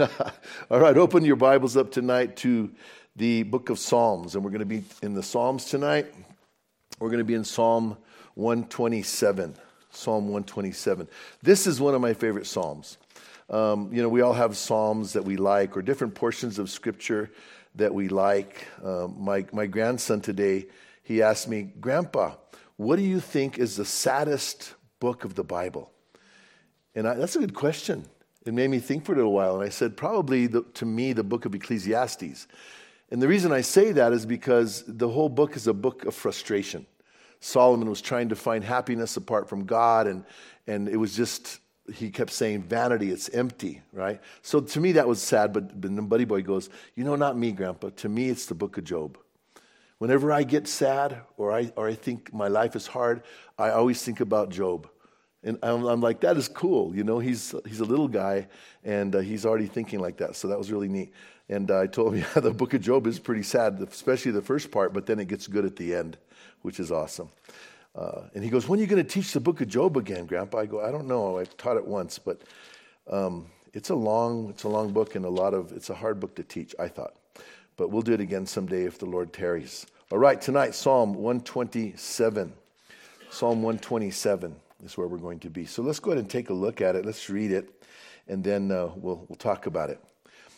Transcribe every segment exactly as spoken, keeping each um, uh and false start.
All right, open your Bibles up tonight to the book of Psalms, and we're going to be in the Psalms tonight. We're going to be in Psalm one twenty-seven. Psalm one twenty-seven. This is one of my favorite Psalms. Um, you know, we all have Psalms that we like, or different portions of Scripture that we like. Um, my my grandson today, he asked me, "Grandpa, what do you think is the saddest book of the Bible?" And I, that's a good question. It made me think for a little while, and I said, probably the, to me, the book of Ecclesiastes. And the reason I say that is because the whole book is a book of frustration. Solomon was trying to find happiness apart from God, and and it was just, he kept saying, vanity, it's empty, right? So to me, that was sad, but, but then Buddy Boy goes, you know, not me, Grandpa. To me, it's the book of Job. Whenever I get sad, or I or I think my life is hard, I always think about Job. And I'm, I'm like, that is cool. You know, he's he's a little guy, and uh, he's already thinking like that. So that was really neat. And uh, I told him, yeah, the book of Job is pretty sad, especially the first part, but then it gets good at the end, which is awesome. Uh, and he goes, when are you going to teach the book of Job again, Grandpa? I go, I don't know. I've taught it once, but um, it's a long, it's a long book, and a lot of, it's a hard book to teach, I thought. But we'll do it again someday if the Lord tarries. All right, tonight, Psalm one twenty-seven. Psalm one twenty-seven. Is where we're going to be. So let's go ahead and take a look at it. Let's read it, and then uh, we'll we'll talk about it.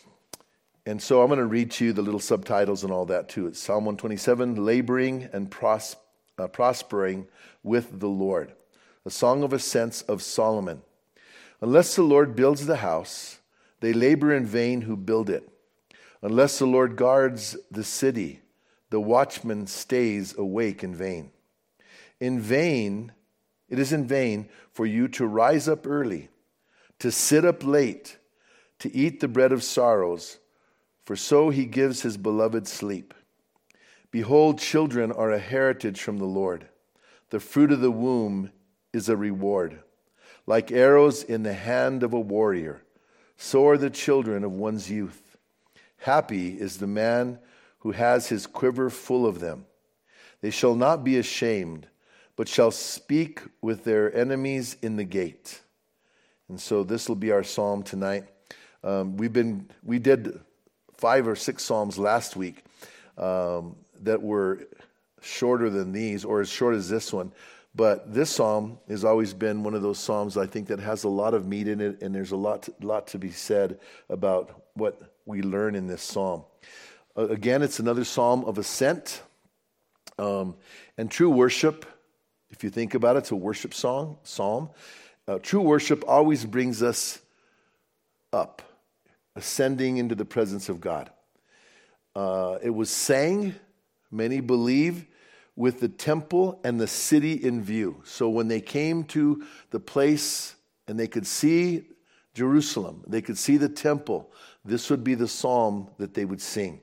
And so I'm going to read to you the little subtitles and all that too. It's Psalm one twenty-seven, laboring and pros- uh, prospering with the Lord. A song of ascents of Solomon. Unless the Lord builds the house, they labor in vain who build it. Unless the Lord guards the city, the watchman stays awake in vain. In vain It is in vain for you to rise up early, to sit up late, to eat the bread of sorrows, for so he gives his beloved sleep. Behold, children are a heritage from the Lord. The fruit of the womb is a reward. Like arrows in the hand of a warrior, so are the children of one's youth. Happy is the man who has his quiver full of them. They shall not be ashamed, but shall speak with their enemies in the gate. And so this will be our psalm tonight. Um, we've been we did five or six psalms last week um, that were shorter than these, or as short as this one. But this psalm has always been one of those psalms I think that has a lot of meat in it, and there's a lot to, lot to be said about what we learn in this psalm. Uh, again, it's another psalm of ascent um, and true worship. If you think about it, it's a worship song, psalm. Uh, true worship always brings us up, ascending into the presence of God. Uh, it was sang, many believe, with the temple and the city in view. So when they came to the place and they could see Jerusalem, they could see the temple, this would be the psalm that they would sing.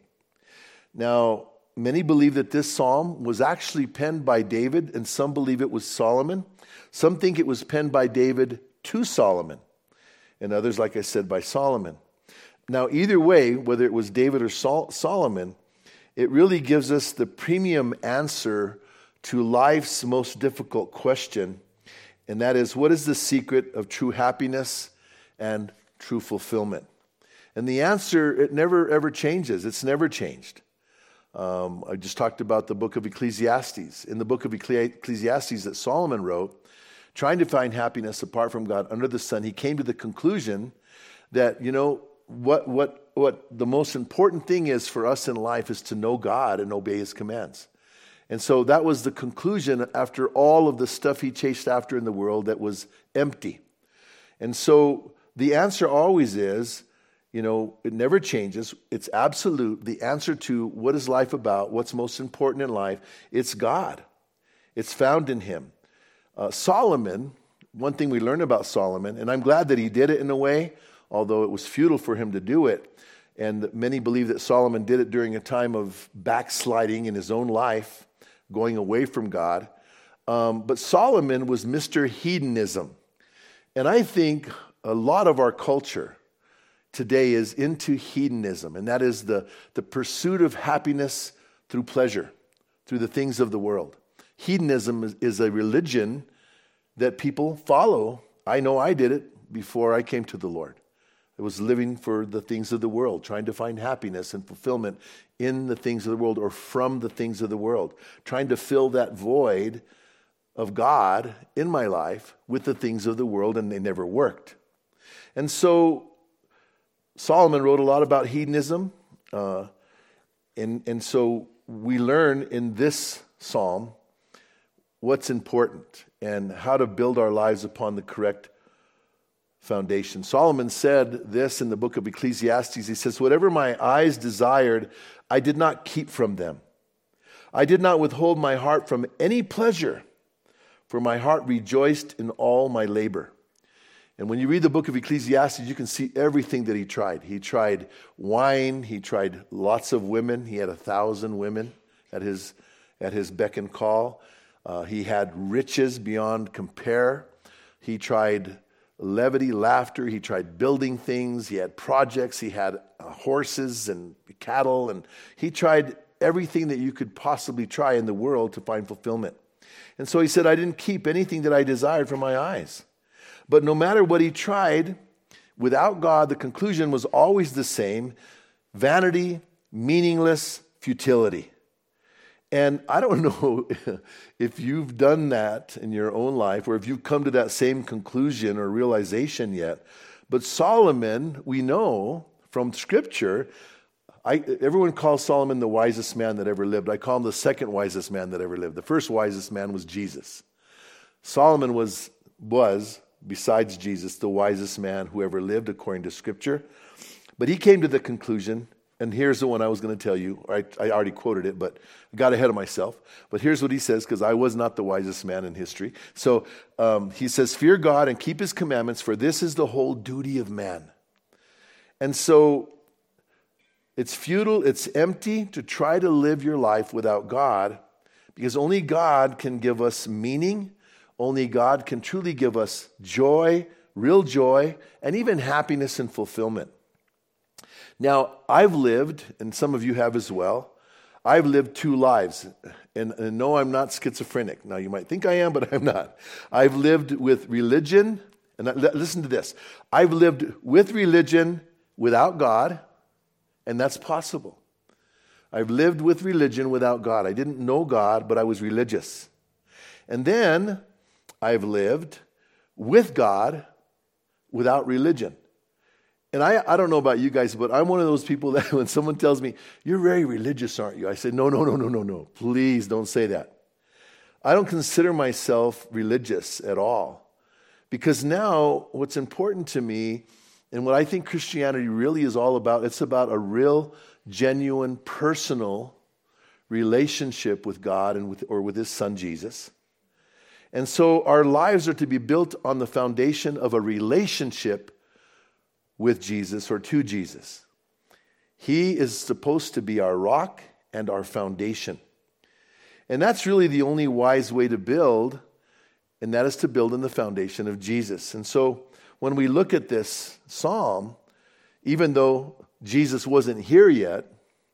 Now, many believe that this psalm was actually penned by David, and some believe it was Solomon. Some think it was penned by David to Solomon, and others, like I said, by Solomon. Now, either way, whether it was David or Sol- Solomon, it really gives us the premium answer to life's most difficult question, and that is, what is the secret of true happiness and true fulfillment? And the answer, it never ever changes. It's never changed. Um, I just talked about the book of Ecclesiastes. In the book of Ecclesiastes that Solomon wrote, trying to find happiness apart from God under the sun, he came to the conclusion that, you know, what what what the most important thing is for us in life is to know God and obey his commands. And so that was the conclusion after all of the stuff he chased after in the world that was empty. And so the answer always is, you know, it never changes. It's absolute. The answer to what is life about, what's most important in life, it's God. It's found in him. Uh, Solomon, one thing we learn about Solomon, and I'm glad that he did it in a way, although it was futile for him to do it. And many believe that Solomon did it during a time of backsliding in his own life, going away from God. Um, but Solomon was Mister Hedonism. And I think a lot of our culture today is into hedonism, and that is the, the pursuit of happiness through pleasure, through the things of the world. Hedonism is, is a religion that people follow. I know I did it before I came to the Lord. It was living for the things of the world, trying to find happiness and fulfillment in the things of the world or from the things of the world, trying to fill that void of God in my life with the things of the world, and they never worked. And so Solomon wrote a lot about hedonism, uh, and, and so we learn in this psalm what's important and how to build our lives upon the correct foundation. Solomon said this in the book of Ecclesiastes. He says, "Whatever my eyes desired, I did not keep from them. I did not withhold my heart from any pleasure, for my heart rejoiced in all my labor." And when you read the book of Ecclesiastes, you can see everything that he tried. He tried wine. He tried lots of women. He had a thousand women at his, at his beck and call. Uh, he had riches beyond compare. He tried levity, laughter. He tried building things. He had projects. He had uh, horses and cattle. And he tried everything that you could possibly try in the world to find fulfillment. And so he said, "I didn't keep anything that I desired from my eyes." But no matter what he tried, without God, the conclusion was always the same: vanity, meaningless, futility. And I don't know if you've done that in your own life or if you've come to that same conclusion or realization yet. But Solomon, we know from Scripture, I, everyone calls Solomon the wisest man that ever lived. I call him the second wisest man that ever lived. The first wisest man was Jesus. Solomon was, was, besides Jesus, the wisest man who ever lived according to Scripture. But he came to the conclusion, and here's the one I was going to tell you. I, I already quoted it, but I got ahead of myself. But here's what he says, because I was not the wisest man in history. So um, he says, "Fear God and keep his commandments, for this is the whole duty of man." And so it's futile, it's empty to try to live your life without God, because only God can give us meaning. Only God can truly give us joy, real joy, and even happiness and fulfillment. Now, I've lived, and some of you have as well, I've lived two lives. And, and no, I'm not schizophrenic. Now, you might think I am, but I'm not. I've lived with religion, and I, listen to this. I've lived with religion without God, and that's possible. I've lived with religion without God. I didn't know God, but I was religious. And then I've lived with God without religion. And I, I don't know about you guys, but I'm one of those people that when someone tells me, "You're very religious, aren't you?" I say, no, no, no, no, no, no. Please don't say that. I don't consider myself religious at all. Because now what's important to me and what I think Christianity really is all about, it's about a real, genuine, personal relationship with God and with or with his son Jesus. And so our lives are to be built on the foundation of a relationship with Jesus or to Jesus. He is supposed to be our rock and our foundation. And that's really the only wise way to build, and that is to build in the foundation of Jesus. And so when we look at this psalm, even though Jesus wasn't here yet,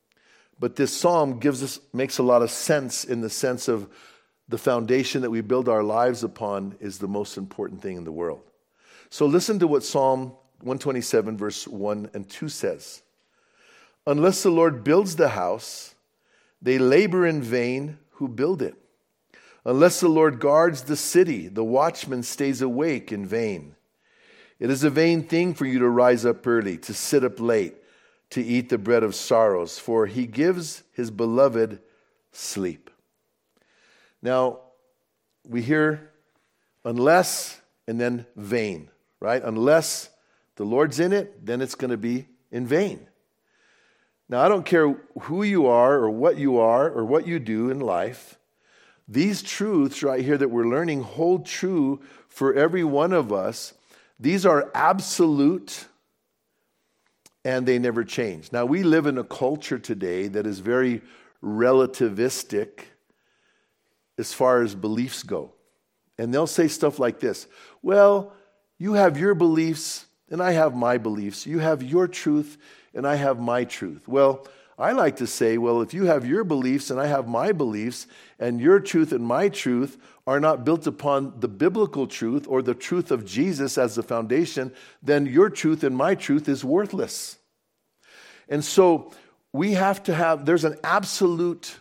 but this psalm gives us makes a lot of sense in the sense of the foundation that we build our lives upon is the most important thing in the world. So listen to what Psalm one twenty-seven verse one and two says. "Unless the Lord builds the house, they labor in vain who build it. Unless the Lord guards the city, the watchman stays awake in vain. It is a vain thing for you to rise up early, to sit up late, to eat the bread of sorrows, for he gives his beloved sleep." Now, we hear unless and then vain, right? Unless the Lord's in it, then it's going to be in vain. Now, I don't care who you are or what you are or what you do in life. These truths right here that we're learning hold true for every one of us. These are absolute and they never change. Now, we live in a culture today that is very relativistic as far as beliefs go. And they'll say stuff like this: "Well, you have your beliefs and I have my beliefs. You have your truth and I have my truth." Well, I like to say, well, if you have your beliefs and I have my beliefs, and your truth and my truth are not built upon the biblical truth or the truth of Jesus as the foundation, then your truth and my truth is worthless. And so we have to have, there's an absolute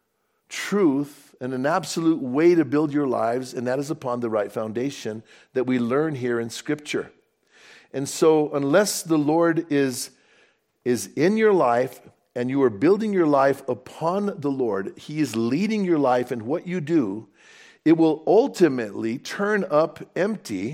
truth and an absolute way to build your lives, and that is upon the right foundation that we learn here in Scripture. And so unless the Lord is, is in your life, and you are building your life upon the Lord, He is leading your life in what you do, it will ultimately turn up empty,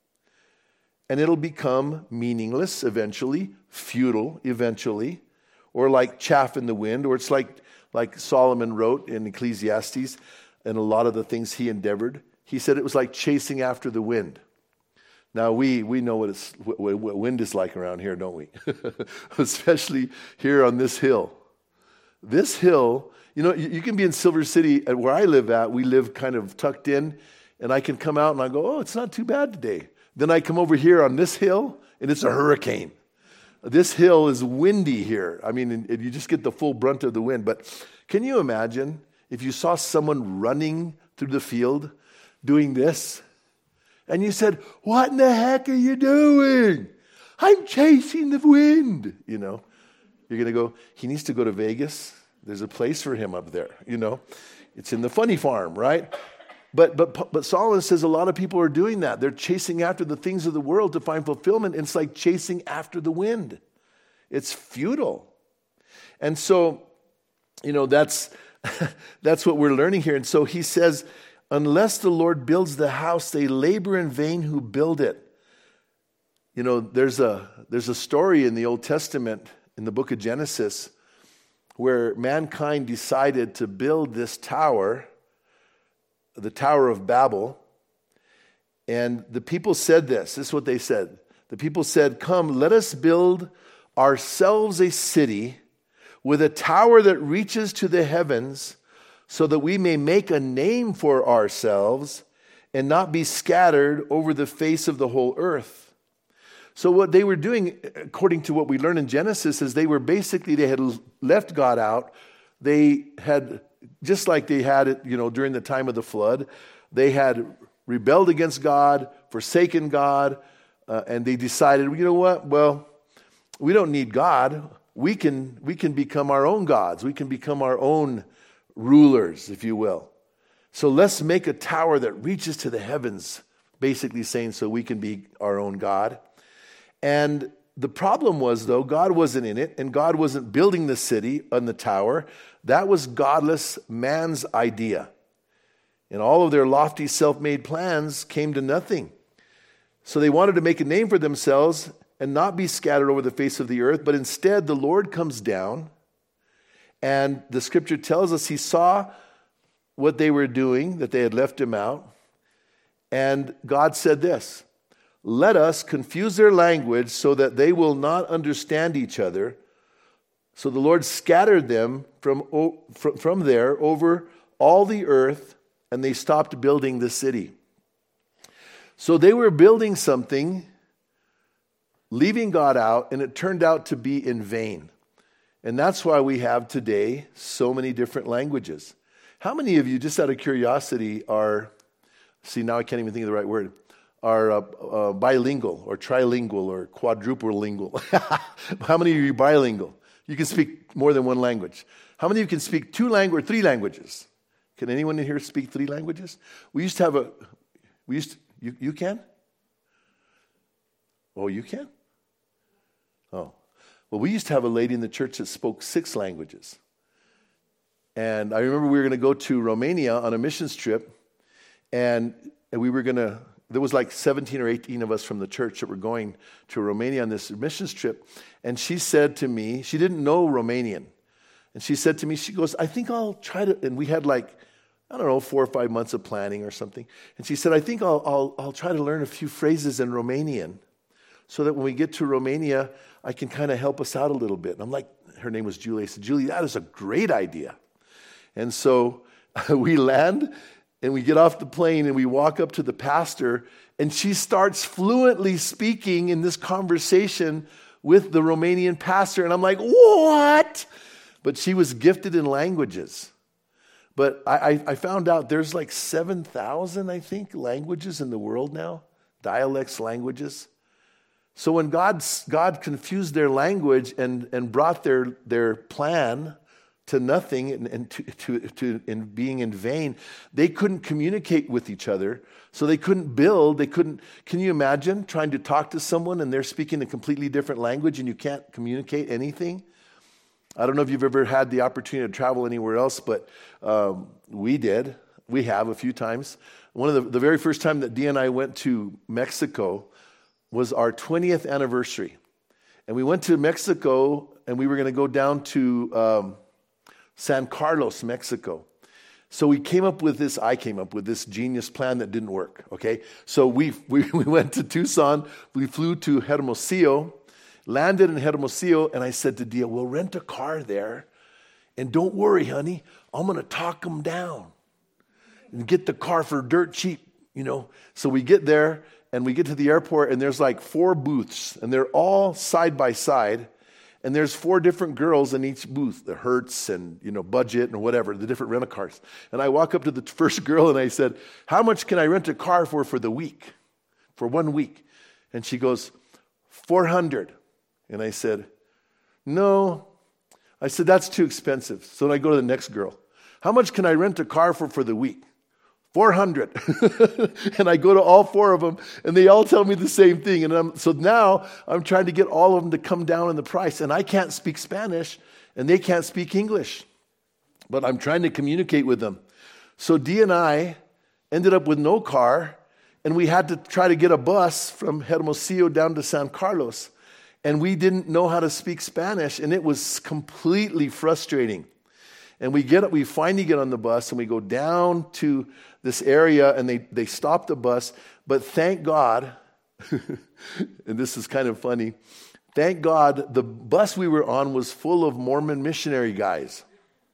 and it'll become meaningless eventually, futile eventually, or like chaff in the wind, or it's like, like Solomon wrote in Ecclesiastes, and a lot of the things he endeavored. He said it was like chasing after the wind. Now, we we know what, it's, what, what wind is like around here, don't we? Especially here on this hill. This hill, you know, you, you can be in Silver City, at where I live at, we live kind of tucked in, and I can come out and I go, oh, it's not too bad today. Then I come over here on this hill, and it's a hurricane. This hill is windy here. I mean, and, and you just get the full brunt of the wind. But can you imagine if you saw someone running through the field doing this? And you said, what in the heck are you doing? I'm chasing the wind. You know, you're going to go, he needs to go to Vegas. There's a place for him up there. You know, it's in the funny farm, right? But but but Solomon says a lot of people are doing that. They're chasing after the things of the world to find fulfillment. And it's like chasing after the wind. It's futile. And so, you know, that's that's what we're learning here. And so he says, unless the Lord builds the house, they labor in vain who build it. You know, there's a there's a story in the Old Testament, in the book of Genesis, where mankind decided to build this tower, the Tower of Babel. And the people said this. This is what they said. The people said, come, let us build ourselves a city with a tower that reaches to the heavens, so that we may make a name for ourselves and not be scattered over the face of the whole earth. So what they were doing, according to what we learn in Genesis, is they were basically, they had left God out. They had, just like they had it, you know, during the time of the flood, they had rebelled against God, forsaken God, uh, and they decided, you know what, well, we don't need God. We can, we can become our own gods. We can become our own rulers, if you will. So let's make a tower that reaches to the heavens, basically saying so we can be our own God. And the problem was, though, God wasn't in it, and God wasn't building the city on the tower. That was godless man's idea. And all of their lofty self-made plans came to nothing. So they wanted to make a name for themselves and not be scattered over the face of the earth, but instead the Lord comes down. And the scripture tells us he saw what they were doing, that they had left him out. And God said this, let us confuse their language so that they will not understand each other. So the Lord scattered them from, from there over all the earth, and they stopped building the city. So they were building something, leaving God out, and it turned out to be in vain. And that's why we have today so many different languages. How many of you, just out of curiosity, are, see, now I can't even think of the right word, are uh, uh, bilingual or trilingual or quadruple lingual? How many of you are bilingual? You can speak more than one language. How many of you can speak two languages or three languages? Can anyone in here speak three languages? We used to have a, we used to, you, you can? Oh, you can? Oh. Well, we used to have a lady in the church that spoke six languages. And I remember we were going to go to Romania on a missions trip, and, and we were going to, there was like seventeen or eighteen of us from the church that were going to Romania on this missions trip. And she said to me, she didn't know Romanian. And she said to me, she goes, I think I'll try to, and we had like, I don't know, four or five months of planning or something. And she said, I think I'll, I'll, I'll try to learn a few phrases in Romanian so that when we get to Romania, I can kind of help us out a little bit. And I'm like, her name was Julie. I said, Julie, that is a great idea. And so we land and we get off the plane and we walk up to the pastor, and she starts fluently speaking in this conversation with the Romanian pastor. And I'm like, what? but she was gifted in languages. But I, I, I found out there's like seven thousand, I think, languages in the world now, dialects, languages. So when God, God confused their language and, and brought their, their plan to nothing and, and to, to, to in being in vain, they couldn't communicate with each other. So they couldn't build, they couldn't, can you imagine trying to talk to someone and they're speaking a completely different language and you can't communicate anything? I don't know if you've ever had the opportunity to travel anywhere else, but um, we did. We have a few times. One of the, the very first time that Dee and I went to Mexico was our twentieth anniversary. And we went to Mexico and we were going to go down to um, San Carlos, Mexico. So we came up with this, I came up with this genius plan that didn't work, okay? So we, we, we went to Tucson, we flew to Hermosillo, landed in Hermosillo, and I said to Dia, we'll rent a car there, and don't worry, honey, I'm going to talk them down and get the car for dirt cheap, you know? So we get there, and we get to the airport, and there's like four booths, and they're all side by side, and there's four different girls in each booth, the Hertz and, you know, Budget and whatever, the different rent-a-cars. And I walk up to the first girl, and I said, how much can I rent a car for for the week, for one week? And she goes, four hundred. And I said, no. I said, that's too expensive. So then I go to the next girl. How much can I rent a car for for the week? four hundred. And I go to all four of them, and they all tell me the same thing. And I'm, so now I'm trying to get all of them to come down in the price. And I can't speak Spanish, and they can't speak English. But I'm trying to communicate with them. So Dee and I ended up with no car, and we had to try to get a bus from Hermosillo down to San Carlos. And we didn't know how to speak Spanish, and it was completely frustrating. And we get we finally get on the bus, and we go down to this area, and they, they stop the bus. But thank God, and this is kind of funny, thank God the bus we were on was full of Mormon missionary guys.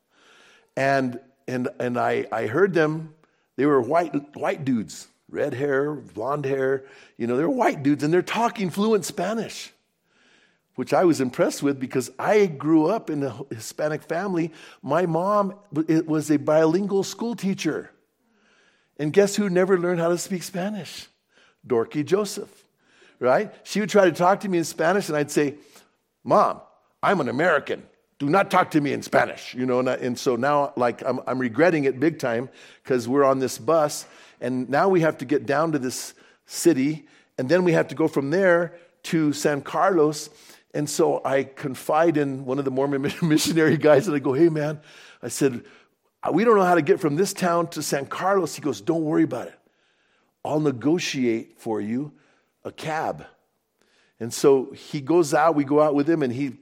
And and and I, I heard them, they were white white dudes, red hair, blonde hair, you know, they're white dudes, and they're talking fluent Spanish, which I was impressed with because I grew up in a Hispanic family. My mom was a bilingual school teacher. And guess who never learned how to speak Spanish? Dorky Joseph, right? She would try to talk to me in Spanish, and I'd say, Mom, I'm an American. Do not talk to me in Spanish. You know, and, I, and so now, like, I'm, I'm regretting it big time because we're on this bus, and now we have to get down to this city, and then we have to go from there to San Carlos. And so I confide in one of the Mormon missionary guys, and I go, hey, man, I said, we don't know how to get from this town to San Carlos. He goes, don't worry about it. I'll negotiate for you a cab. And so he goes out, we go out with him, and he,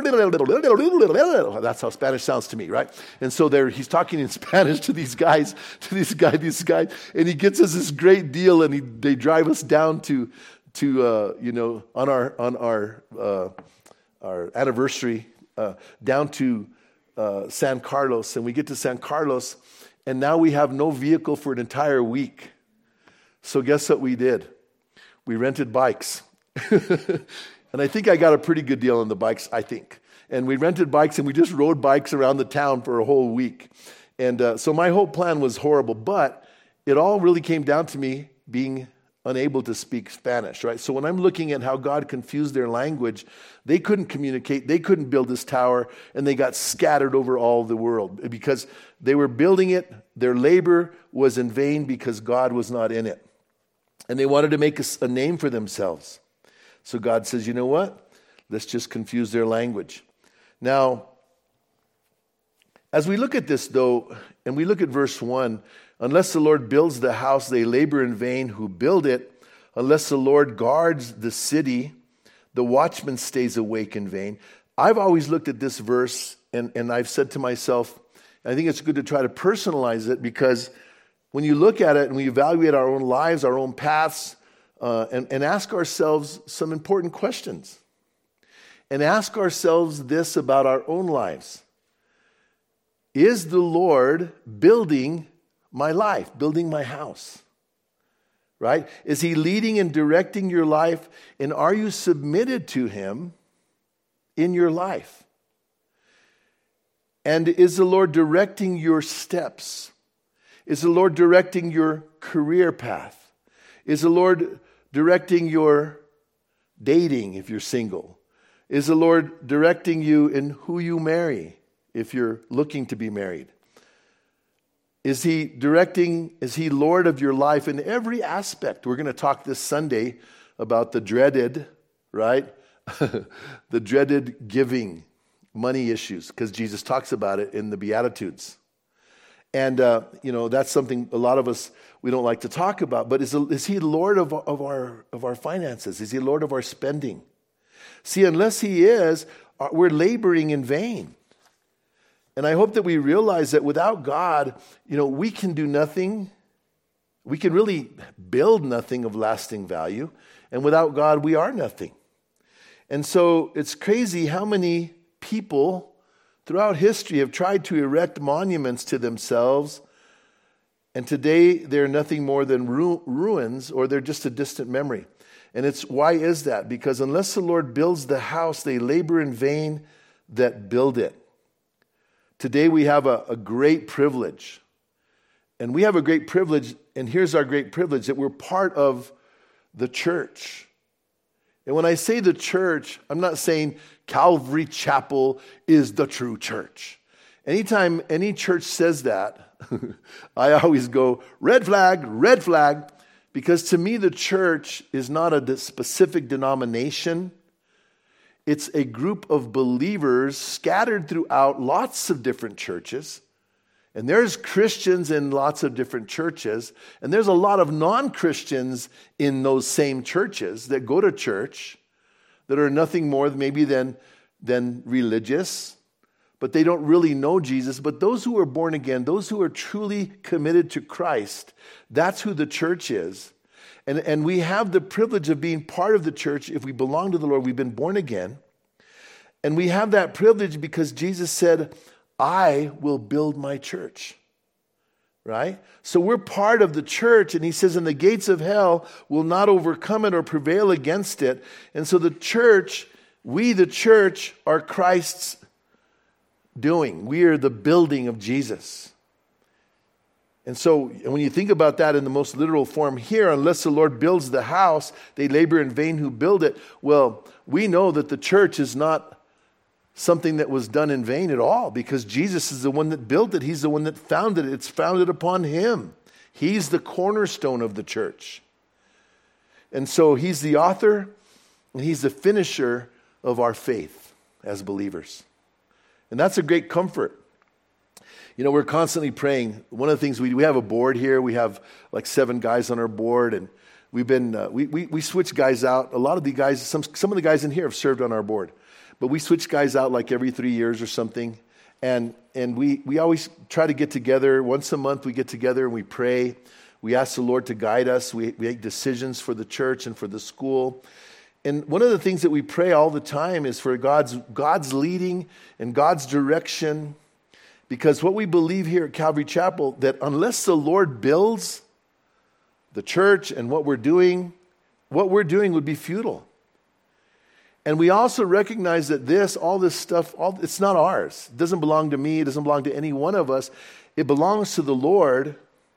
that's how Spanish sounds to me, right? And so there, he's talking in Spanish to these guys, to these guys, these guys, and he gets us this great deal, and he, they drive us down to to, uh, you know, on our on our uh, our anniversary, uh, down to uh, San Carlos. And we get to San Carlos, and now we have no vehicle for an entire week. So guess what we did? We rented bikes. And I think I got a pretty good deal on the bikes, I think. And we rented bikes, and we just rode bikes around the town for a whole week. And uh, so my whole plan was horrible, but it all really came down to me being unable to speak Spanish, right? So when I'm looking at how God confused their language, they couldn't communicate, they couldn't build this tower, and they got scattered over all the world because they were building it. Their labor was in vain because God was not in it. And they wanted to make a, a name for themselves. So God says, you know what? Let's just confuse their language. Now, as we look at this, though, and we look at verse one, unless the Lord builds the house, they labor in vain who build it. Unless the Lord guards the city, the watchman stays awake in vain. I've always looked at this verse, and, and I've said to myself, I think it's good to try to personalize it, because when you look at it and we evaluate our own lives, our own paths, uh, and, and ask ourselves some important questions. And ask ourselves this about our own lives. Is the Lord building my life, building my house? Right? Is he leading and directing your life? And are you submitted to him in your life? And is the Lord directing your steps? Is the Lord directing your career path? Is the Lord directing your dating if you're single? Is the Lord directing you in who you marry if you're looking to be married? Is he directing, is he Lord of your life in every aspect? We're going to talk this Sunday about the dreaded, right? the dreaded giving money issues, because Jesus talks about it in the Beatitudes. And, uh, you know, that's something a lot of us, we don't like to talk about. But is, is he Lord of, of, our, of our finances? Is he Lord of our spending? See, unless he is, we're laboring in vain. And I hope that we realize that without God, you know, we can do nothing. We can really build nothing of lasting value. And without God, we are nothing. And so it's crazy how many people throughout history have tried to erect monuments to themselves. And today they're nothing more than ru- ruins, or they're just a distant memory. And it's, why is that? Because unless the Lord builds the house, they labor in vain that build it. Today we have a, a great privilege. And we have a great privilege, and here's our great privilege, that we're part of the church. And when I say the church, I'm not saying Calvary Chapel is the true church. Anytime any church says that, I always go, red flag, red flag, because to me the church is not a specific denomination. It's a group of believers scattered throughout lots of different churches. And there's Christians in lots of different churches. And there's a lot of non-Christians in those same churches that go to church that are nothing more maybe than, than religious. But they don't really know Jesus. But those who are born again, those who are truly committed to Christ, that's who the church is. And, and we have the privilege of being part of the church. If we belong to the Lord, we've been born again. And we have that privilege because Jesus said, I will build my church. Right? So we're part of the church. And he says, and the gates of hell will not overcome it or prevail against it. And so the church, we the church, are Christ's doing. We are the building of Jesus. And so when you think about that in the most literal form here, unless the Lord builds the house, they labor in vain who build it. Well, we know that the church is not something that was done in vain at all, because Jesus is the one that built it. He's the one that founded it. It's founded upon him. He's the cornerstone of the church. And so he's the author and he's the finisher of our faith as believers. And that's a great comfort. You know, we're constantly praying. One of the things we we have a board here. We have like seven guys on our board, and we've been uh, we we we switch guys out. A lot of the guys, some some of the guys in here have served on our board, but we switch guys out like every three years or something. And and we we always try to get together once a month. We get together and we pray. We ask the Lord to guide us. We we make decisions for the church and for the school. And one of the things that we pray all the time is for God's God's leading and God's direction. Because what we believe here at Calvary Chapel, that unless the Lord builds the church and what we're doing, what we're doing would be futile. And we also recognize that this, all this stuff, all, it's not ours. It doesn't belong to me. It doesn't belong to any one of us. It belongs to the Lord.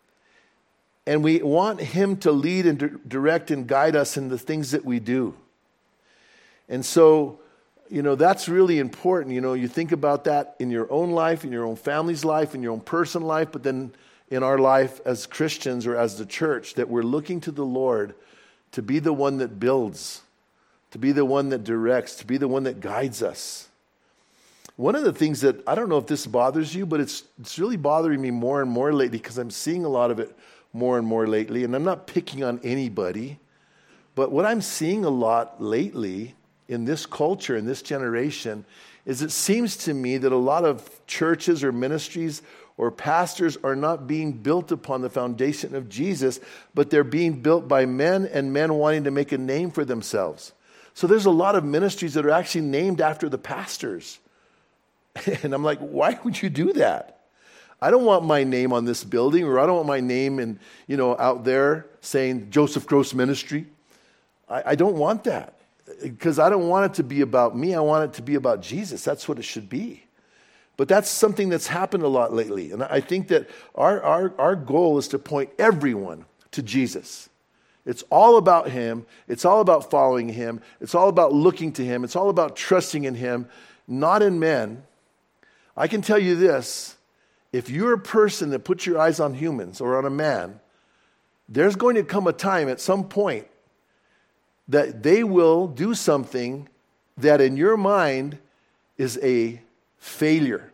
And we want him to lead and di- direct and guide us in the things that we do. And so, you know, that's really important. You know, you think about that in your own life, in your own family's life, in your own personal life, but then in our life as Christians or as the church, that we're looking to the Lord to be the one that builds, to be the one that directs, to be the one that guides us. One of the things that, I don't know if this bothers you, but it's it's really bothering me more and more lately, because I'm seeing a lot of it more and more lately, and I'm not picking on anybody, but what I'm seeing a lot lately in this culture, in this generation, is it seems to me that a lot of churches or ministries or pastors are not being built upon the foundation of Jesus, but they're being built by men and men wanting to make a name for themselves. So there's a lot of ministries that are actually named after the pastors. And I'm like, why would you do that? I don't want my name on this building, or I don't want my name in, you know, out there saying Joseph Gross Ministry. I, I don't want that. Because I don't want it to be about me. I want it to be about Jesus. That's what it should be. But that's something that's happened a lot lately. And I think that our, our, our goal is to point everyone to Jesus. It's all about him. It's all about following him. It's all about looking to him. It's all about trusting in him, not in men. I can tell you this, if you're a person that puts your eyes on humans or on a man, there's going to come a time at some point that they will do something that in your mind is a failure.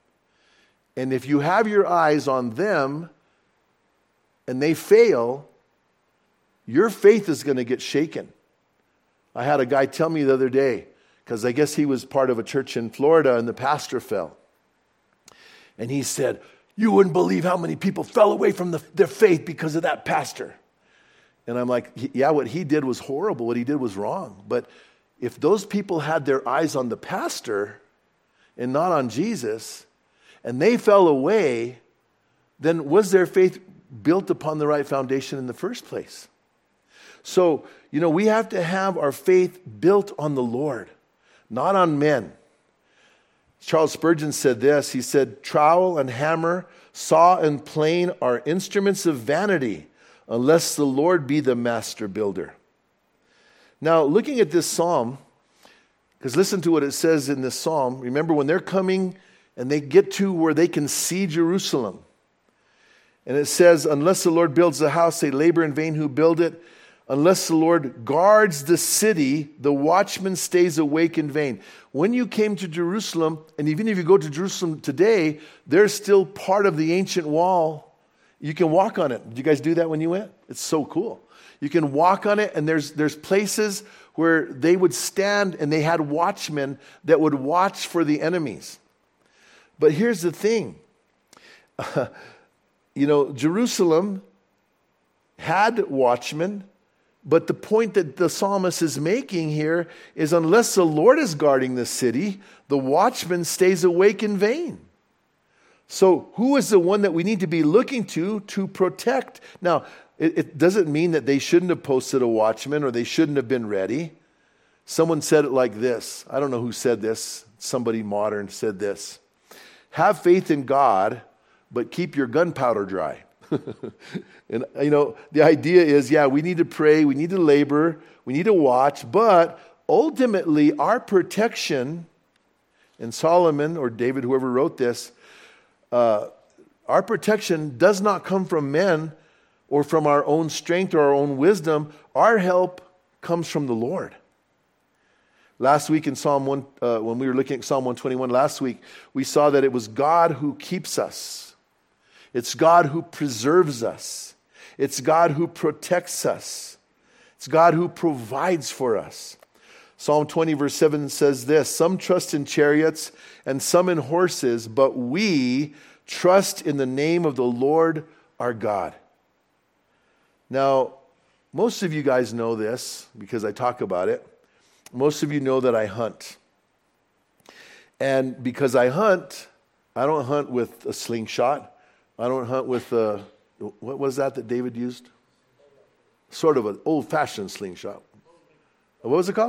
And if you have your eyes on them and they fail, your faith is going to get shaken. I had a guy tell me the other day, because I guess he was part of a church in Florida and the pastor fell. And he said, you wouldn't believe how many people fell away from the, their faith because of that pastor. And I'm like, yeah, what he did was horrible. What he did was wrong. But if those people had their eyes on the pastor and not on Jesus, and they fell away, then was their faith built upon the right foundation in the first place? So, you know, we have to have our faith built on the Lord, not on men. Charles Spurgeon said this. He said, trowel and hammer, saw and plane are instruments of vanity, unless the Lord be the master builder. Now, looking at this psalm, because listen to what it says in this psalm. Remember, when they're coming and they get to where they can see Jerusalem, and it says, unless the Lord builds the house, they labor in vain who build it. Unless the Lord guards the city, the watchman stays awake in vain. When you came to Jerusalem, and even if you go to Jerusalem today, there's still part of the ancient wall. You can walk on it. Did you guys do that when you went? It's so cool. You can walk on it, and there's there's places where they would stand, and they had watchmen that would watch for the enemies. But here's the thing. Uh, you know, Jerusalem had watchmen. But the point that the psalmist is making here is unless the Lord is guarding the city, the watchman stays awake in vain. So who is the one that we need to be looking to to protect? Now, it, it doesn't mean that they shouldn't have posted a watchman or they shouldn't have been ready. Someone said it like this. I don't know who said this. Somebody modern said this. Have faith in God, but keep your gunpowder dry. And, you know, the idea is, yeah, we need to pray, we need to labor, we need to watch, but ultimately our protection, and Solomon or David, whoever wrote this, uh, our protection does not come from men or from our own strength or our own wisdom. Our help comes from the Lord. Last week in Psalm one, uh, when we were looking at Psalm one twenty-one last week, we saw that it was God who keeps us. It's God who preserves us. It's God who protects us. It's God who provides for us. Psalm twenty verse seven says this, some trust in chariots and some in horses, but we trust in the name of the Lord our God. Now, most of you guys know this because I talk about it. Most of you know that I hunt. And because I hunt, I don't hunt with a slingshot. I don't hunt with, a, what was that that David used? Sort of an old-fashioned slingshot. What was it called?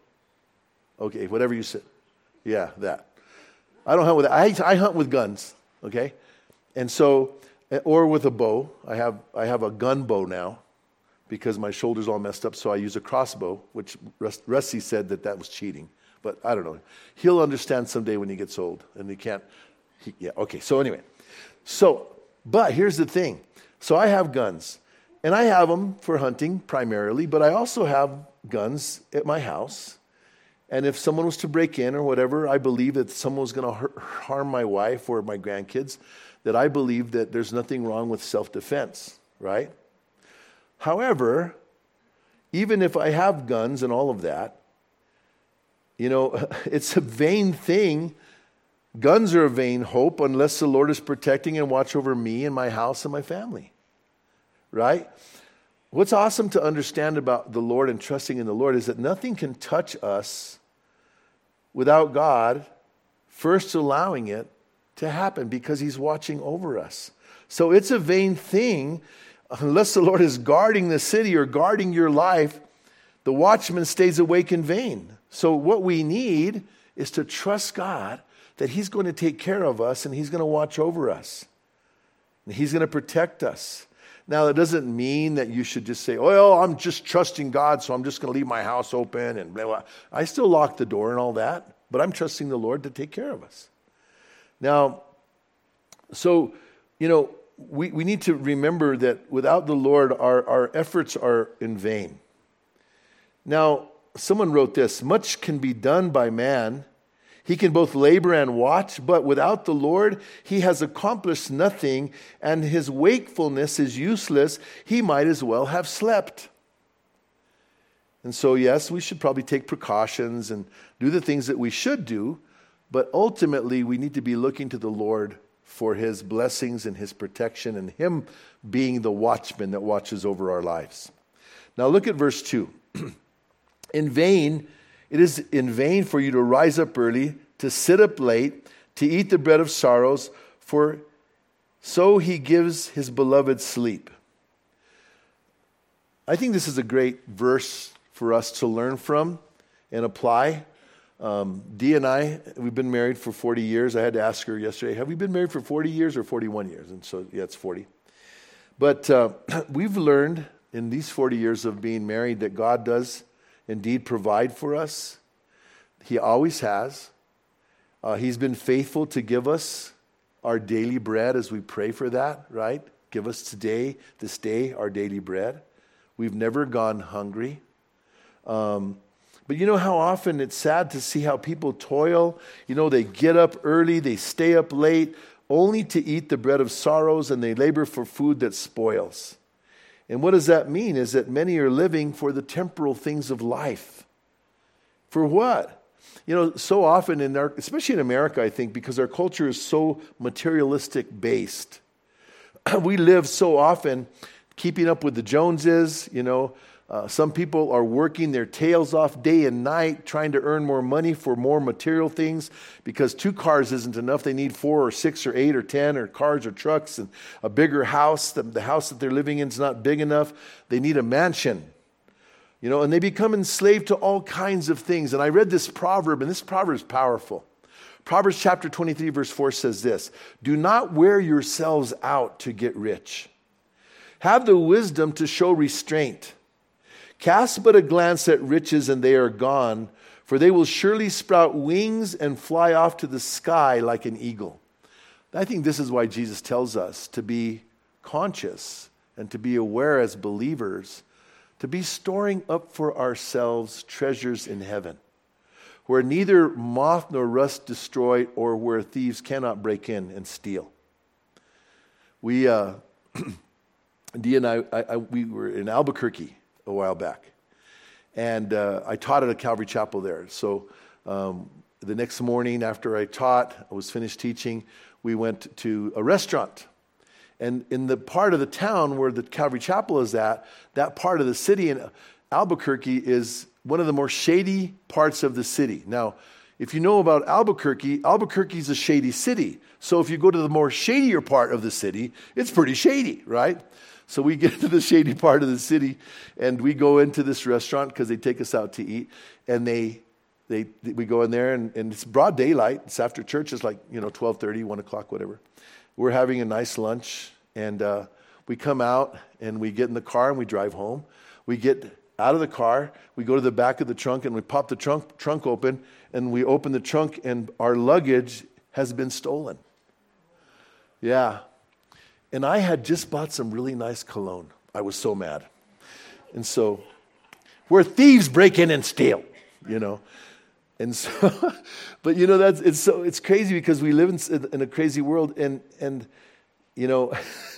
Okay, whatever you said. Yeah, that. I don't hunt with that. I, I hunt with guns, okay? And so, or with a bow. I have I have a gun bow now because my shoulder's all messed up, so I use a crossbow, which Rusty said that that was cheating. But I don't know. He'll understand someday when he gets old, and he can't. He, yeah, okay, so anyway. So, but here's the thing. So I have guns, and I have them for hunting primarily, but I also have guns at my house. And if someone was to break in or whatever, I believe that someone was going to harm my wife or my grandkids, that I believe that there's nothing wrong with self-defense, right? However, even if I have guns and all of that, you know, it's a vain thing. Guns are a vain hope unless the Lord is protecting and watch over me and my house and my family, right? What's awesome to understand about the Lord and trusting in the Lord is that nothing can touch us without God first allowing it to happen because he's watching over us. So it's a vain thing unless the Lord is guarding the city or guarding your life, the watchman stays awake in vain. So what we need is to trust God that he's going to take care of us and he's going to watch over us. And he's going to protect us. Now, that doesn't mean that you should just say, well, I'm just trusting God, so I'm just going to leave my house open and blah, blah. I still lock the door and all that, but I'm trusting the Lord to take care of us. Now, so, you know, we, we need to remember that without the Lord, our, our efforts are in vain. Now, someone wrote this, much can be done by man. He can both labor and watch, but without the Lord, he has accomplished nothing, and his wakefulness is useless. He might as well have slept. And so, yes, we should probably take precautions and do the things that we should do, but ultimately we need to be looking to the Lord for his blessings and his protection and him being the watchman that watches over our lives. Now look at verse two. In vain, it is in vain for you to rise up early, to sit up late, to eat the bread of sorrows, for so he gives his beloved sleep. I think this is a great verse for us to learn from and apply. Um, Dee and I, we've been married for forty years. I had to ask her yesterday, have we been married for forty years or forty-one years? And so, yeah, it's forty. But uh, we've learned in these forty years of being married that God does indeed provide for us. He always has. Uh, he's been faithful to give us our daily bread as we pray for that, right? Give us today, this day, our daily bread. We've never gone hungry. Um, but you know how often it's sad to see how people toil. You know, they get up early, they stay up late, only to eat the bread of sorrows, and they labor for food that spoils. And what does that mean? Is that many are living for the temporal things of life. For what? You know, so often in our, especially in America, I think, because our culture is so materialistic based. We live so often keeping up with the Joneses, you know. Uh, some people are working their tails off day and night trying to earn more money for more material things because two cars isn't enough. They need four or six or eight or ten or cars or trucks and a bigger house. The, the house that they're living in is not big enough. They need a mansion. You know, and they become enslaved to all kinds of things. And I read this proverb, and this proverb is powerful. Proverbs chapter twenty-three verse four says this, do not wear yourselves out to get rich. Have the wisdom to show restraint. Cast but a glance at riches and they are gone, for they will surely sprout wings and fly off to the sky like an eagle. I think this is why Jesus tells us to be conscious and to be aware as believers, to be storing up for ourselves treasures in heaven, where neither moth nor rust destroy or where thieves cannot break in and steal. We, uh, Dee and I, I, I, we were in Albuquerque a while back. And uh, I taught at a Calvary Chapel there. So um, the next morning after I taught, I was finished teaching, we went to a restaurant. And in the part of the town where the Calvary Chapel is at, that part of the city in Albuquerque is one of the more shady parts of the city. Now, if you know about Albuquerque, Albuquerque is a shady city. So if you go to the more shadier part of the city, it's pretty shady, right? So we get to the shady part of the city, and we go into this restaurant because they take us out to eat, and they, they, we go in there, and, and it's broad daylight. It's after church. It's like, you know, twelve thirty, one o'clock, whatever. We're having a nice lunch, and uh, we come out, and we get in the car, and we drive home. We get out of the car, we go to the back of the trunk, and we pop the trunk trunk open, and we open the trunk, and our luggage has been stolen. Yeah. And I had just bought some really nice cologne. I was so mad. And so, where thieves break in and steal, you know. And so, but you know, that's, it's so, it's crazy because we live in, in a crazy world. And, and you know,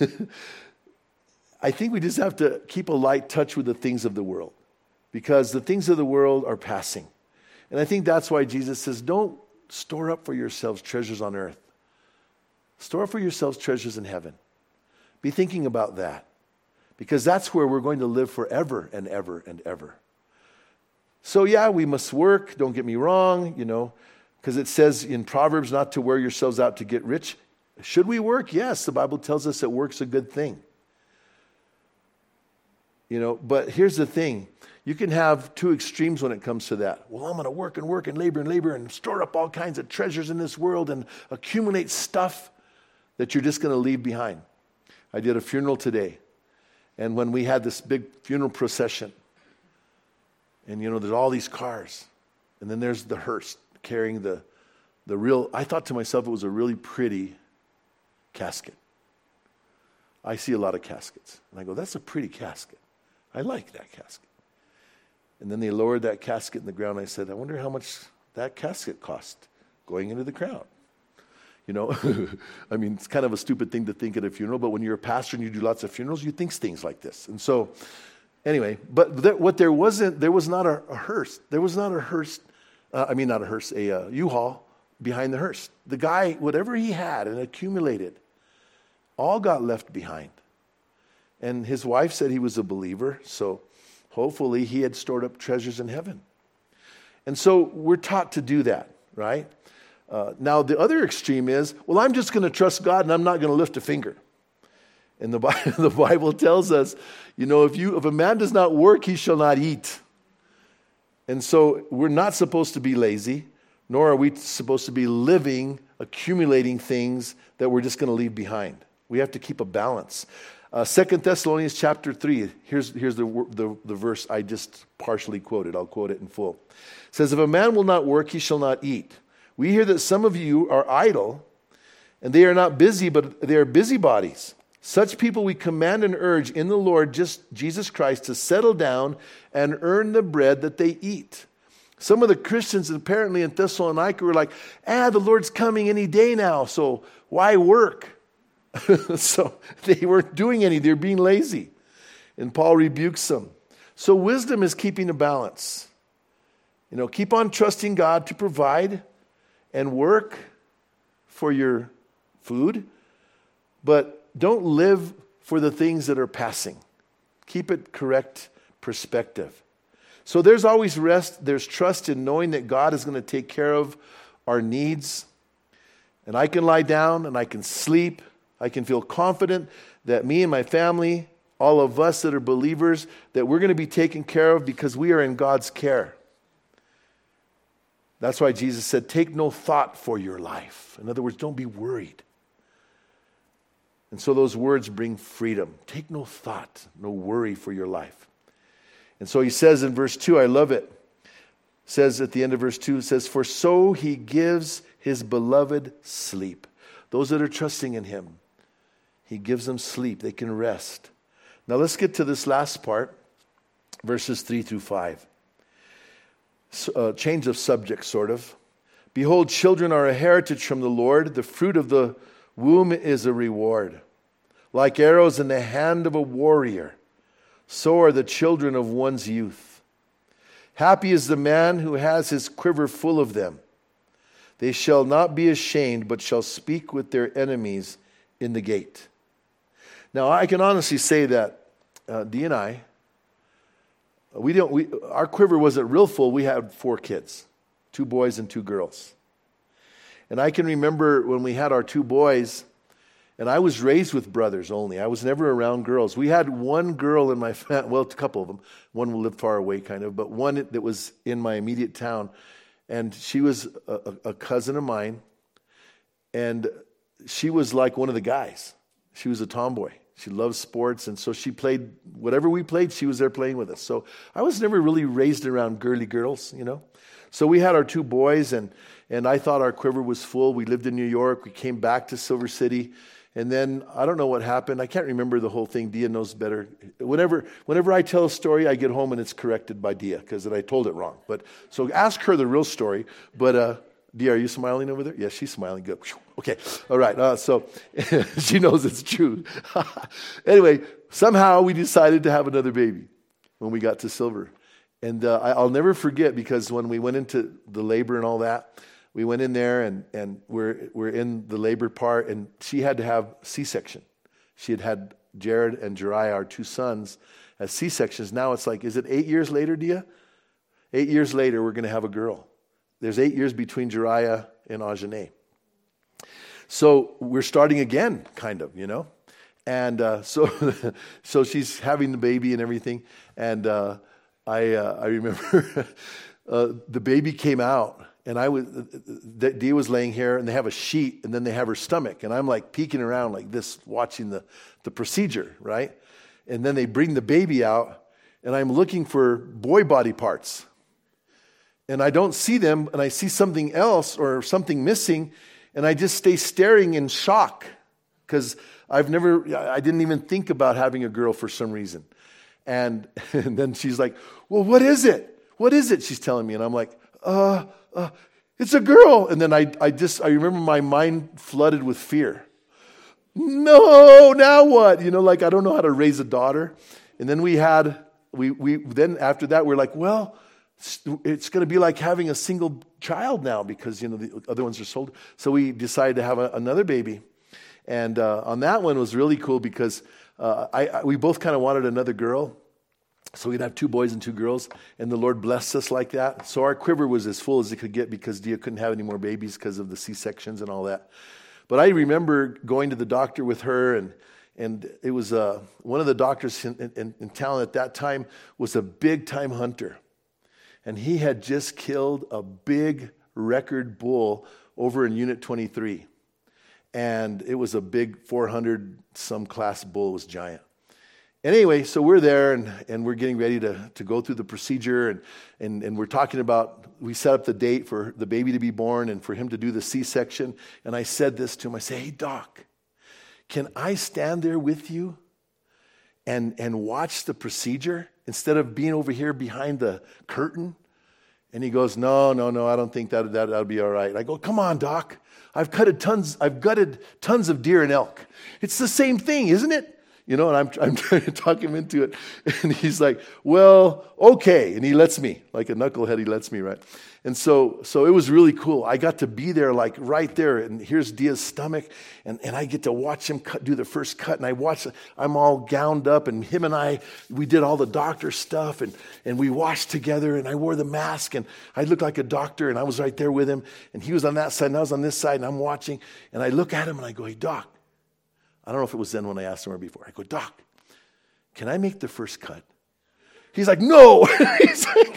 I think we just have to keep a light touch with the things of the world. Because the things of the world are passing. And I think that's why Jesus says, don't store up for yourselves treasures on earth. Store up for yourselves treasures in heaven. Be thinking about that, because that's where we're going to live forever and ever and ever. So yeah, we must work, don't get me wrong, you know, because it says in Proverbs not to wear yourselves out to get rich. Should we work? Yes, the Bible tells us that work's a good thing. You know, but here's the thing. You can have two extremes when it comes to that. Well, I'm going to work and work and labor and labor and store up all kinds of treasures in this world and accumulate stuff that you're just going to leave behind. I did a funeral today. And when we had this big funeral procession, and, you know, there's all these cars. And then there's the hearse carrying the, the real, I thought to myself it was a really pretty casket. I see a lot of caskets. And I go, that's a pretty casket. I like that casket. And then they lowered that casket in the ground. I said, I wonder how much that casket cost going into the ground. You know, I mean, it's kind of a stupid thing to think at a funeral, but when you're a pastor and you do lots of funerals, you think things like this. And so, anyway, but th- what there wasn't, there was not a, a hearse. There was not a hearse, uh, I mean, not a hearse, a uh, U-Haul behind the hearse. The guy, whatever he had and accumulated, all got left behind. And his wife said he was a believer, so hopefully he had stored up treasures in heaven. And so we're taught to do that, right? Uh, now the other extreme is, well, I'm just going to trust God and I'm not going to lift a finger. And the Bible, the Bible tells us, you know, if you if a man does not work, he shall not eat. And so we're not supposed to be lazy, nor are we supposed to be living, accumulating things that we're just going to leave behind. We have to keep a balance. Uh, Second Thessalonians chapter three, here's, here's the, the, the verse I just partially quoted. I'll quote it in full. It says, if a man will not work, he shall not eat. We hear that some of you are idle, and they are not busy, but they are busybodies. Such people we command and urge in the Lord just Jesus Christ to settle down and earn the bread that they eat. Some of the Christians apparently in Thessalonica were like, ah, the Lord's coming any day now, so why work? So they weren't doing any. They're being lazy. And Paul rebukes them. So wisdom is keeping a balance. You know, keep on trusting God to provide and work for your food, but don't live for the things that are passing. Keep it correct perspective. So there's always rest. There's trust in knowing that God is going to take care of our needs. And I can lie down and I can sleep. I can feel confident that me and my family, all of us that are believers, that we're going to be taken care of because we are in God's care. That's why Jesus said, take no thought for your life. In other words, don't be worried. And so those words bring freedom. Take no thought, no worry for your life. And so he says in verse two, I love it. Says at the end of verse two, it says, for so he gives his beloved sleep. Those that are trusting in him, he gives them sleep. They can rest. Now let's get to this last part, verses three through five. So, uh, change of subject, sort of. Behold, children are a heritage from the Lord. The fruit of the womb is a reward. Like arrows in the hand of a warrior, so are the children of one's youth. Happy is the man who has his quiver full of them. They shall not be ashamed, but shall speak with their enemies in the gate. Now, I can honestly say that uh, Dee and I, we don't. We, our quiver wasn't real full. We had four kids, two boys and two girls. And I can remember when we had our two boys, and I was raised with brothers only. I was never around girls. We had one girl in my family, well, a couple of them. One lived far away, kind of, but one that was in my immediate town. And she was a, a cousin of mine, and she was like one of the guys. She was a tomboy. She loved sports, and so she played, whatever we played, she was there playing with us. So I was never really raised around girly girls, you know. So we had our two boys, and, and I thought our quiver was full. We lived in New York. We came back to Silver City, and then I don't know what happened. I can't remember the whole thing. Dia knows better. Whenever whenever I tell a story, I get home and it's corrected by Dia because I told it wrong. But so ask her the real story. But uh, Dia, are you smiling over there? Yes, she's smiling. Good. Okay. All right. Uh, so she knows it's true. Anyway, somehow we decided to have another baby when we got to Silver. And uh, I'll never forget because when we went into the labor and all that, we went in there and, and we're, we're in the labor part, and she had to have C-section. She had had Jared and Jeriah, our two sons, as C-sections. Now it's like, is it eight years later, Dia? Eight years later, we're going to have a girl. There's eight years between Jeriah and Ajane. So we're starting again, kind of, you know. And uh, so so she's having the baby and everything. And uh, I uh, I remember uh, the baby came out. And I was, Dia was laying here, and they have a sheet, and then they have her stomach. And I'm like peeking around like this, watching the, the procedure, right? And then they bring the baby out, and I'm looking for boy body parts. And I don't see them, and I see something else or something missing, and I just stay staring in shock because I've never, I didn't even think about having a girl for some reason. And, and then she's like, well, what is it? What is it? She's telling me, and I'm like, uh, uh, it's a girl. And then I, I just, I remember my mind flooded with fear. No, now what? You know, like I don't know how to raise a daughter. And then we had, we, we, then after that, we're like, well, it's going to be like having a single child now because, you know, the other ones are sold. So we decided to have a, another baby. And uh, on that one was really cool because uh, I, I we both kind of wanted another girl. So we'd have two boys and two girls, and the Lord blessed us like that. So our quiver was as full as it could get because Dia couldn't have any more babies because of the C-sections and all that. But I remember going to the doctor with her, and and it was uh, one of the doctors in, in, in town at that time was a big-time hunter. And he had just killed a big record bull over in Unit twenty-three. And it was a big four hundred some class bull. It was giant. Anyway, so we're there, and, and we're getting ready to, to go through the procedure, and, and, and we're talking about, we set up the date for the baby to be born and for him to do the C-section, and I said this to him, I said, hey, doc, can I stand there with you and, and watch the procedure instead of being over here behind the curtain? And he goes, no, no, no, I don't think that, that, that'll be all right. I go, come on, doc, I've gutted tons, I've gutted tons of deer and elk. It's the same thing, isn't it? You know, and I'm, I'm trying to talk him into it. And he's like, well, okay. And he lets me, like a knucklehead, he lets me, right? And so so it was really cool. I got to be there, like right there. And here's Dia's stomach. And, and I get to watch him cut, do the first cut. And I watch, I'm all gowned up. And him and I, we did all the doctor stuff. And, and we washed together. And I wore the mask. And I looked like a doctor. And I was right there with him. And he was on that side. And I was on this side. And I'm watching. And I look at him and I go, hey, doc. I don't know if it was then when I asked him or before. I go, doc, can I make the first cut? He's like, no. He's like,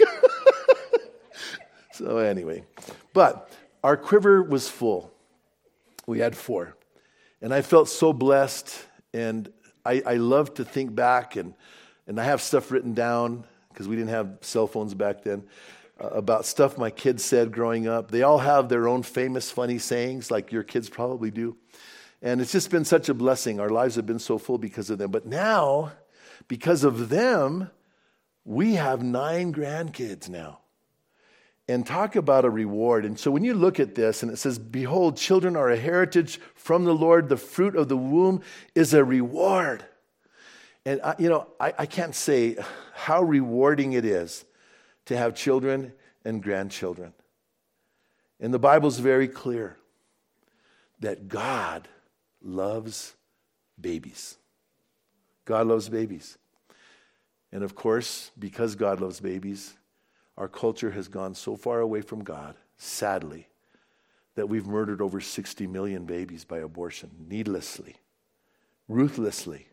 so anyway, but our quiver was full. We had four. And I felt so blessed. And I, I love to think back, and, and I have stuff written down because we didn't have cell phones back then, uh, about stuff my kids said growing up. They all have their own famous, funny sayings like your kids probably do. And it's just been such a blessing. Our lives have been so full because of them. But now, because of them, we have nine grandkids now. And talk about a reward. And so when you look at this, and it says, behold, children are a heritage from the Lord. The fruit of the womb is a reward. And, I, you know, I, I can't say how rewarding it is to have children and grandchildren. And the Bible's very clear that God loves babies. God loves babies. And of course, because God loves babies, our culture has gone so far away from God, sadly, that we've murdered over sixty million babies by abortion, needlessly, ruthlessly.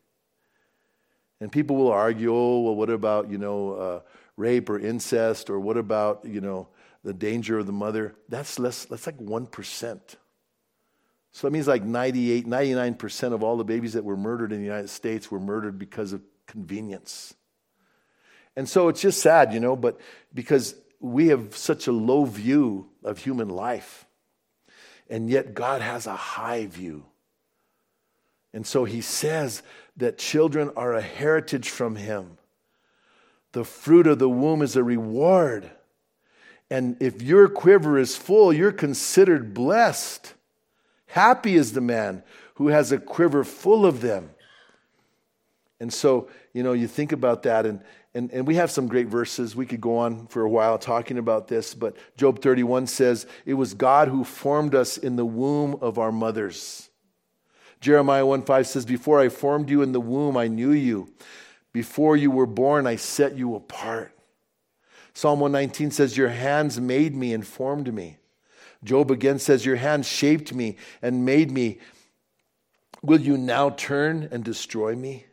And people will argue, oh, well, what about, you know, uh, rape or incest, or what about, you know, the danger of the mother? That's less, that's like one percent. So that means like ninety-eight, ninety-nine percent of all the babies that were murdered in the United States were murdered because of convenience. And so it's just sad, you know, but because we have such a low view of human life, and yet God has a high view. And so he says that children are a heritage from him. The fruit of the womb is a reward. And if your quiver is full, you're considered blessed. Happy is the man who has a quiver full of them. And so, you know, you think about that, and, and, and we have some great verses. We could go on for a while talking about this, but Job thirty-one says, it was God who formed us in the womb of our mothers. Jeremiah one five says, before I formed you in the womb, I knew you. Before you were born, I set you apart. Psalm one nineteen says, your hands made me and formed me. Job again says, your hands shaped me and made me Will you now turn and destroy me?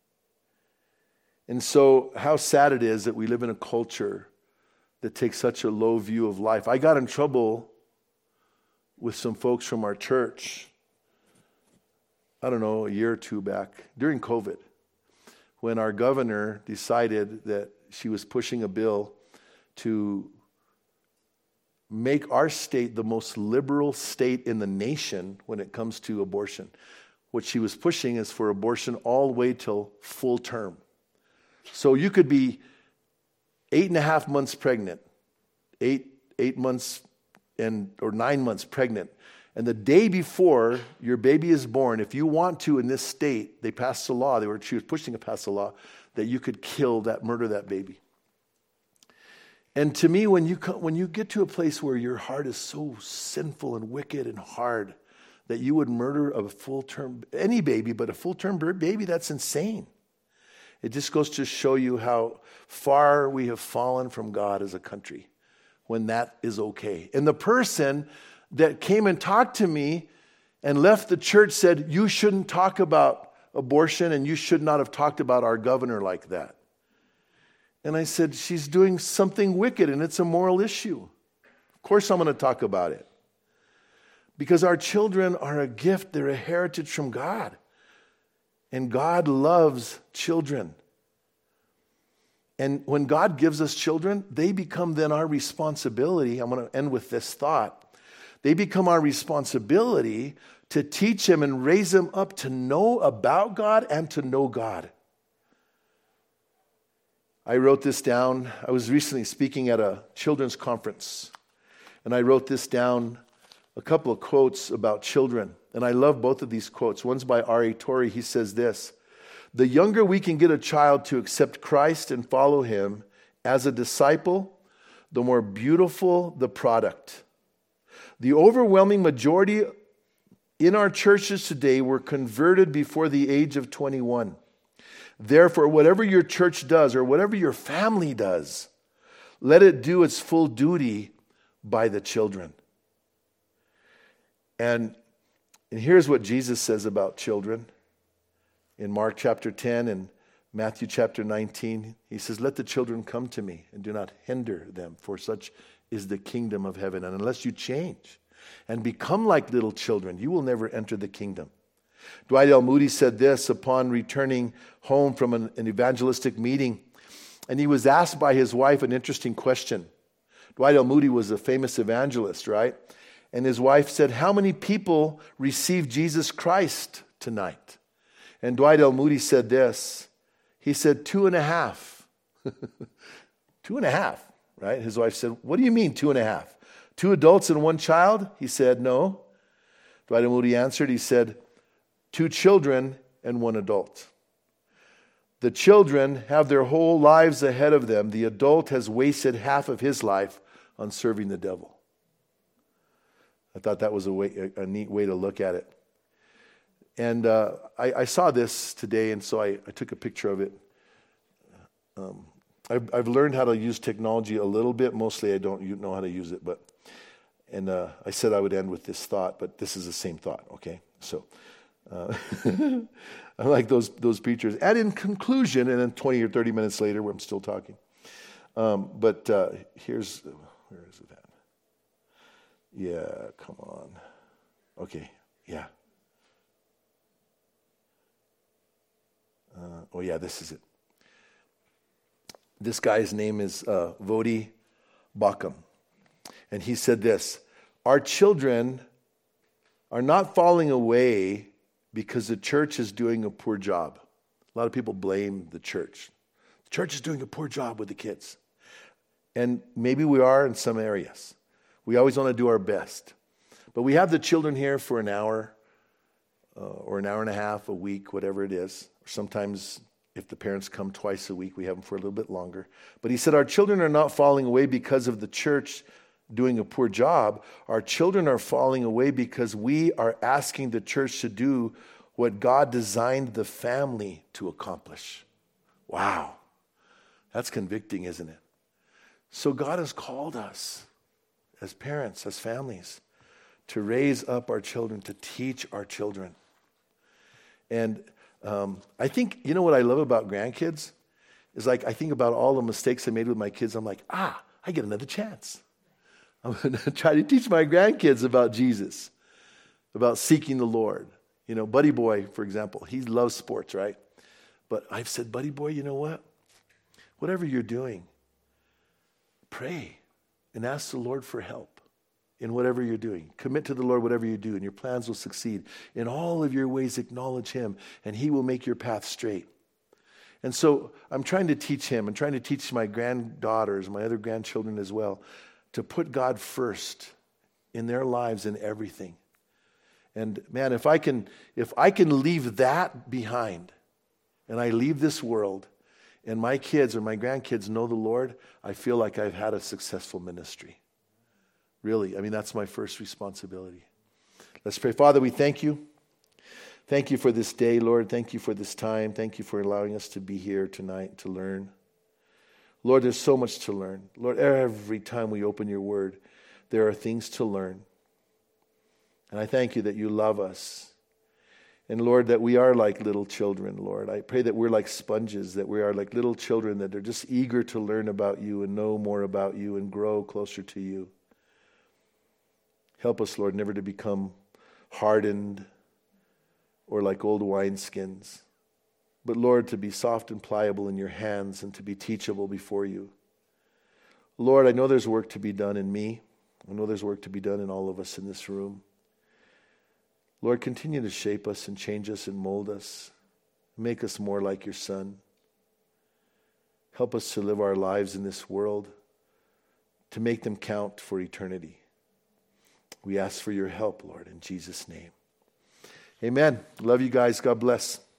And so how sad it is that we live in a culture that takes such a low view of life. I got in trouble with some folks from our church, I don't know, a year or two back, during COVID, when our governor decided that she was pushing a bill to make our state the most liberal state in the nation when it comes to abortion. What she was pushing is for abortion all the way till full term. So you could be eight and a half months pregnant, eight eight months and or nine months pregnant, and the day before your baby is born, if you want to in this state, they passed a law. They were she was pushing to pass a law that you could kill that, murder that baby. And to me, when you come, when you get to a place where your heart is so sinful and wicked and hard that you would murder a full term any baby, but a full term baby, that's insane. It just goes to show you how far we have fallen from God as a country when that is okay. And the person that came and talked to me and left the church said, you shouldn't talk about abortion and you should not have talked about our governor like that. And I said, she's doing something wicked and it's a moral issue. Of course I'm going to talk about it. Because our children are a gift. They're a heritage from God. And God loves children. And when God gives us children, they become then our responsibility. I'm going to end with this thought. They become our responsibility to teach them and raise them up to know about God and to know God. I wrote this down. I was recently speaking at a children's conference, and I wrote this down, a couple of quotes about children. And I love both of these quotes. One's by R A Torrey. He says this: the younger we can get a child to accept Christ and follow him as a disciple, the more beautiful the product. The overwhelming majority in our churches today were converted before the age of twenty-one. Therefore, whatever your church does or whatever your family does, let it do its full duty by the children. And, and here's what Jesus says about children. In Mark chapter ten and Matthew chapter nineteen, he says, let the children come to me and do not hinder them, for such is the kingdom of heaven. And unless you change and become like little children, you will never enter the kingdom. Dwight L. Moody said this upon returning home from an, an evangelistic meeting, and he was asked by his wife an interesting question. Dwight L. Moody was a famous evangelist, right? And his wife said, how many people received Jesus Christ tonight? And Dwight L. Moody said this. He said, two and a half. Two and a half, right? His wife said, what do you mean two and a half? Two adults and one child? He said, no. Dwight L. Moody answered, he said, two children and one adult. The children have their whole lives ahead of them. The adult has wasted half of his life on serving the devil. I thought that was a, way, a, a neat way to look at it. And uh, I, I saw this today, and so I, I took a picture of it. Um, I've, I've learned how to use technology a little bit. Mostly I don't know how to use it. But And uh, I said I would end with this thought, but this is the same thought, okay? So uh, I like those those preachers. And in conclusion, and then twenty or thirty minutes later, where I'm still talking. Um, but uh, here's, where is it at? Yeah, come on. Okay, yeah. Uh, oh yeah, this is it. This guy's name is uh, Vodi Bakum. And he said this: our children are not falling away because the church is doing a poor job. A lot of people blame the church. The church is doing a poor job with the kids. And maybe we are in some areas. We always want to do our best. But we have the children here for an hour uh, or an hour and a half, a week, whatever it is. Or sometimes if the parents come twice a week, we have them for a little bit longer. But he said our children are not falling away because of the church doing a poor job. Our children are falling away because we are asking the church to do what God designed the family to accomplish. Wow. That's convicting, isn't it? So God has called us as parents, as families, to raise up our children, to teach our children. And um, I think, you know what I love about grandkids? Is like, I think about all the mistakes I made with my kids. I'm like, ah, I get another chance. I'm going to try to teach my grandkids about Jesus, about seeking the Lord. You know, Buddy Boy, for example, he loves sports, right? But I've said, Buddy Boy, you know what? Whatever you're doing, pray and ask the Lord for help in whatever you're doing. Commit to the Lord whatever you do, and your plans will succeed. In all of your ways, acknowledge him, and he will make your path straight. And so I'm trying to teach him. I'm trying to teach my granddaughters, my other grandchildren as well, to put God first in their lives and everything. And man, if I can, if I can leave that behind, and I leave this world, and my kids or my grandkids know the Lord, I feel like I've had a successful ministry. Really, I mean, that's my first responsibility. Let's pray. Father, we thank you. Thank you for this day, Lord. Thank you for this time. Thank you for allowing us to be here tonight to learn. Lord, there's so much to learn. Lord, every time we open your word, there are things to learn. And I thank you that you love us. And Lord, that we are like little children, Lord. I pray that we're like sponges, that we are like little children, that are just eager to learn about you and know more about you and grow closer to you. Help us, Lord, never to become hardened or like old wineskins, but Lord, to be soft and pliable in your hands and to be teachable before you. Lord, I know there's work to be done in me. I know there's work to be done in all of us in this room. Lord, continue to shape us and change us and mold us. Make us more like your Son. Help us to live our lives in this world, to make them count for eternity. We ask for your help, Lord, in Jesus' name. Amen. Love you guys. God bless.